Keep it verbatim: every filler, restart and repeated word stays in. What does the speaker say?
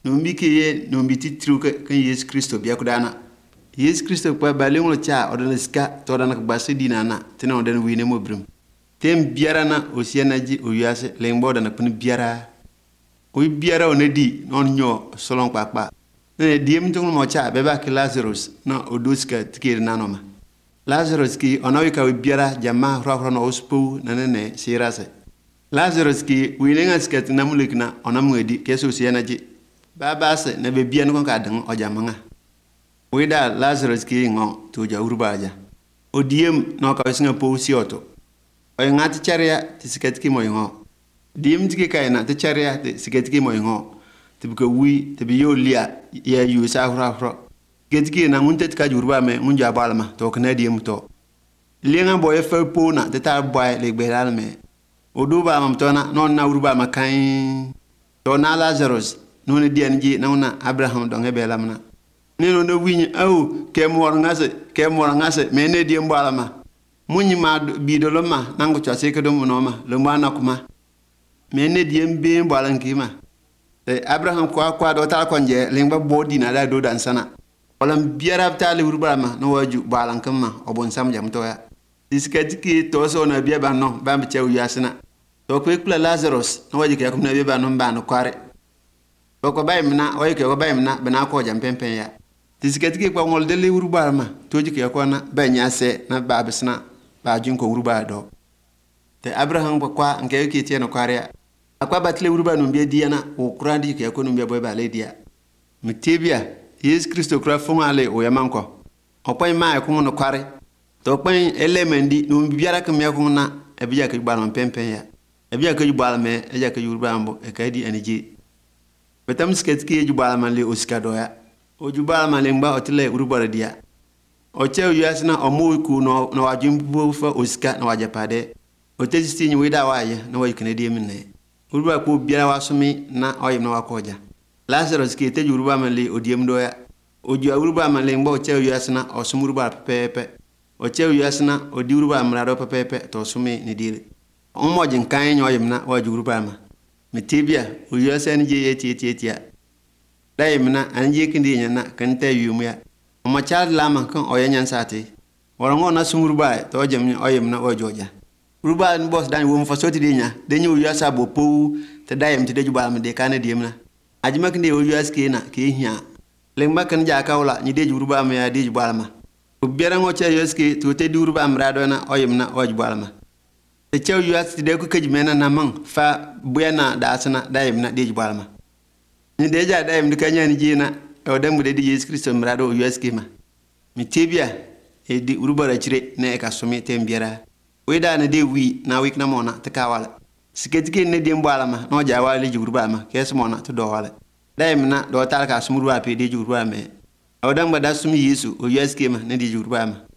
no mbi ke ye no mbi titru kan Yesu Kristo biya kudana Yesu Kristo pa balenglo cha odana ska to dana ka basi dinana tena odana wine mo brim tem biara na osiana ji oyase lengbo dana pun biara o biara onedi non nyo solon papa ne diem tung mo cha beba ki Lazarus na oduska tikir nanoma Lazarus ki onawi ka biara jama ro ro no ospo nanene sirase Lazarus ki winenga skat na mulikna onamwedi keso osiana ji baba se na be bian kon ka dan o jamanga wida Lazarus ki ngo to ja urbaja odiem no ka singa po sioto o ngati charia tisikatiki mo ngo dim tiki kaina te charia tisikatiki mo ngo tibko wi tibi yolia ya yu sa hra hra getiki na ngunte tika jurba me ngunja balma to kana diem to lenga boy fe po na te ta boy le beral me oduba mam to na non na urba ma kan to na Lazarus no ne dianji na una Abraham do ngebe lamna neno no wiñ aw ke mor ngase ke mor ngase me ne diem balama munyi ma bi do loma nango cha se ke do monoma le mana kuma me ne diem be balanki ma e Abraham kwa kwa do ta konje lengba bodi na da do dan sana walam biara ta le urbama no waju balankam ma obon sam jam to ya diskatiki to so na biya ban no bam chew yasina to ko kula Lazarus no waji ke ko na biya ban no ban kware to ko bay mina way ke ko bay mina bana ko jam pempen ya diskatiki kwa ngol de le urbama to ji ke ko na ba nyase na ba bisna ba jun ko urba do te Abraham ko kwa nke ke tie no kware akwa batle urba no biya diana o kurandi ke ko no biya boy ba le dia mitebia Yesu Kristo kura fungale o yamanko o pay ma ko no kware to pay elemendi no biara ka me ko na e biya ka balon pempen ya e biya ka balme e ja ka urba ambo e ka di aniji betam sketki ju balma le oskado ya o ju balma le ngba otile urba dia o chew yasna o mu ku no no wajum bo fa oska no wajapade o testi ni wida waye no way kene di minne urba ko biara wasumi na oyim no wakoja Lazarus ki te urba mali o diem do ya o ju urba mali ngba o chew yasna o sumurba pepe o chew yasna o di urba mrado pepe to sumi ni dile o mojin kan nyoyim na waju urba ma mitibia o yasen je yeti yeti ya dayimna anje kindi nyana kan te yumya o ma chad lama kan o yanyan sati wala ngona sumurba to jemni oyim na o joja urba n boss dan wo fa soti dinya de nyu yasa bo po te dayim te deju balma de kana diemna ajima kinde o yas kina ke hiya lemba kan ja kawla ni deju urba ma ya deju balma o biara ngo che yas ke to te di urba amrado na oyim na o balma te chew yas de ko kejmena na man fa buena dasna dayim na deju balma ni deja dayim de kanya ni jina o dembu de Yesu Kristo mrado o yas ke ma mi tebia e di urba ra chire ne ka sumi tembiara weda na de wi na wik na mona te kawala siketike ne de mbalama no ja wala jurba ma kes mona to do wala dayim na do tal ka sumurwa pe de jurba me o damba da sumi Yesu o yeske ma ne de jurba ma